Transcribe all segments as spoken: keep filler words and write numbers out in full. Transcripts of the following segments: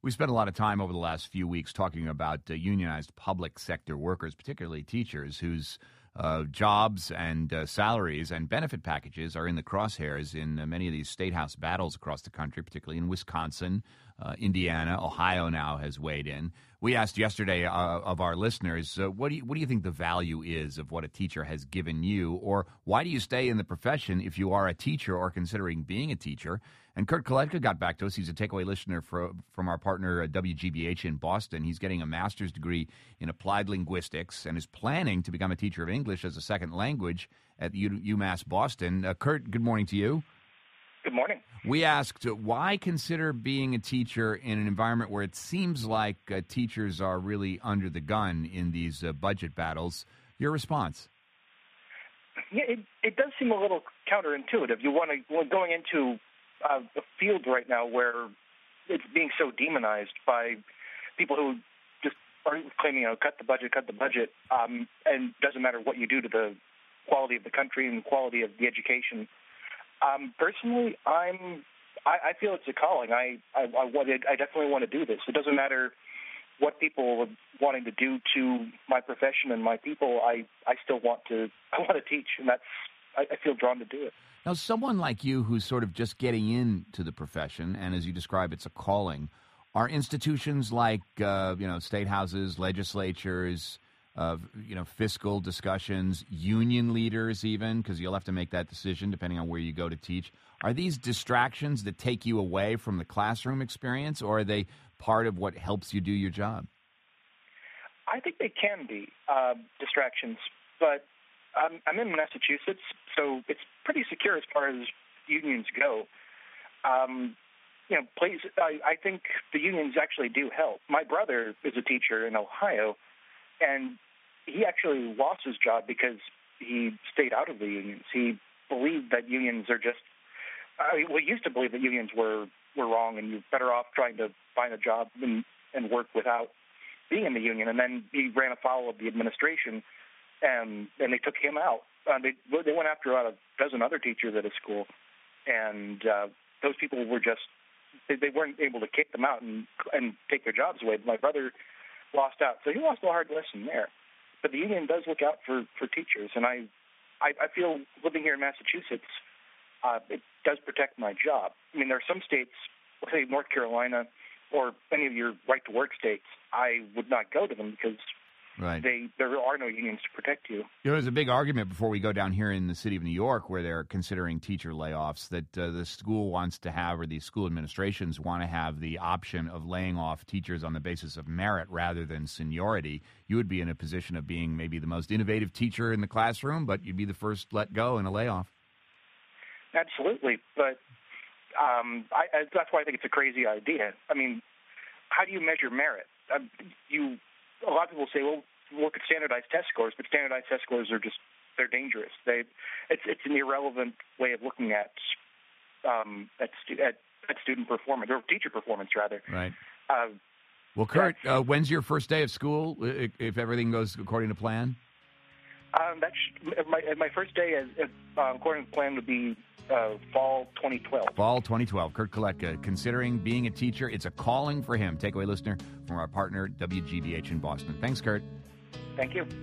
We spent a lot of time over the last few weeks talking about uh, unionized public sector workers, particularly teachers, whose uh, jobs and uh, salaries and benefit packages are in the crosshairs in uh, many of these state house battles across the country, particularly in Wisconsin, uh, Indiana. Ohio now has weighed in. We asked yesterday uh, of our listeners, uh, what do you, what do you think the value is of what a teacher has given you, or why do you stay in the profession if you are a teacher or considering being a teacher? And Kurt Koletka got back to us. He's a takeaway listener for, from our partner at W G B H in Boston. He's getting a master's degree in applied linguistics and is planning to become a teacher of English as a second language at U- UMass Boston. Uh, Kurt, good morning to you. Good morning. We asked, uh, why consider being a teacher in an environment where it seems like uh, teachers are really under the gun in these uh, budget battles? Your response? Yeah, it, it does seem a little counterintuitive. You want to well, going into uh, a field right now where it's being so demonized by people who just are claiming, you know, cut the budget, cut the budget, um, and doesn't matter what you do to the quality of the country and the quality of the education. Um, personally, I'm. I, I feel it's a calling. I I, I, wanted, I definitely want to do this. It doesn't matter what people are wanting to do to my profession and my people. I, I still want to. I want to teach, and that's. I, I feel drawn to do it. Now, someone like you who's sort of just getting into the profession, and as you describe, it's a calling. Are institutions like uh, you know state houses, legislatures, uh, you know fiscal discussions, union leaders, even because you'll have to make that decision depending on where you go to teach. Are these distractions that take you away from the classroom experience, or are they part of what helps you do your job? I think they can be uh, distractions, but um, I'm in Massachusetts, so it's pretty secure as far as unions go. Um, you know, please, I, I think the unions actually do help. My brother is a teacher in Ohio, and he actually lost his job because he stayed out of the unions. He believed that unions are just, I mean, we used to believe that unions were, were wrong and you're better off trying to find a job and, and work without being in the union. And then he ran afoul of the administration, and, and they took him out. Uh, they, they went after about a dozen other teachers at his school, and uh, those people were just, they, they weren't able to kick them out and, and take their jobs away. My brother lost out. So he lost a hard lesson there. But the union does look out for, for teachers, and I, I, I feel living here in Massachusetts, uh, it does protect my job. I mean, there are some states, let's say North Carolina or any of your right-to-work states, I would not go to them because right. they there are no unions to protect you. You know, there's a big argument before we go down here in the city of New York where they're considering teacher layoffs that uh, the school wants to have, or these school administrations want to have the option of laying off teachers on the basis of merit rather than seniority. You would be in a position of being maybe the most innovative teacher in the classroom, but you'd be the first let go in a layoff. Absolutely, but um, I, I, that's why I think it's a crazy idea. I mean, how do you measure merit? Uh, you, a lot of people say, well, look at standardized test scores, but standardized test scores are just, they're dangerous. They, it's, it's an irrelevant way of looking at um, at, stu- at, at student performance, or teacher performance, rather. Right. Uh, well, Kurt, uh, when's your first day of school, if, if everything goes according to plan? Um, that should, my, my first day, as, uh, according to plan, would be uh, fall twenty twelve. Fall twenty twelve. Kurt Koletka, considering being a teacher, it's a calling for him. Takeaway listener from our partner, W G B H in Boston. Thanks, Kurt. Thank you.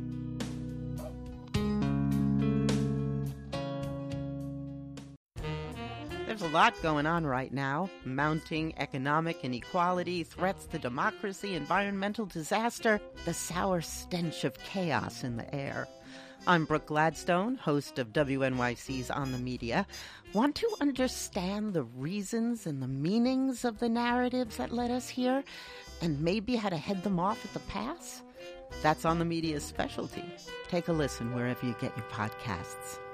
There's a lot going on right now. Mounting economic inequality, threats to democracy, environmental disaster, the sour stench of chaos in the air. I'm Brooke Gladstone, host of W N Y C's On the Media. Want to understand the reasons and the meanings of the narratives that led us here, and maybe how to head them off at the pass? That's On the Media's specialty. Take a listen wherever you get your podcasts.